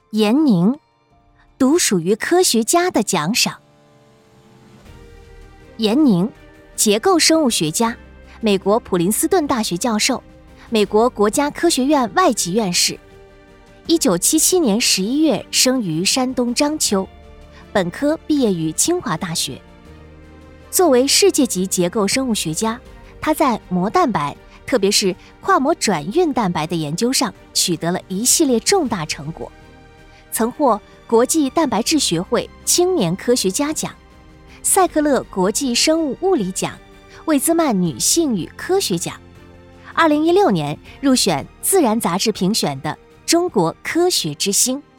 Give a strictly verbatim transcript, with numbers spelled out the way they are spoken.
严宁，独属于科学家的奖赏。严宁，结构生物学家，美国普林斯顿大学教授，美国国家科学院外籍院士。一九七七年十一月生于山东章丘，本科毕业于清华大学。作为世界级结构生物学家，他在膜蛋白，特别是跨膜转运蛋白的研究上取得了一系列重大成果，曾获国际蛋白质学会青年科学家奖、塞克勒国际生物物理奖、魏兹曼女性与科学奖。二零一六年入选《自然》杂志评选的中国科学之星。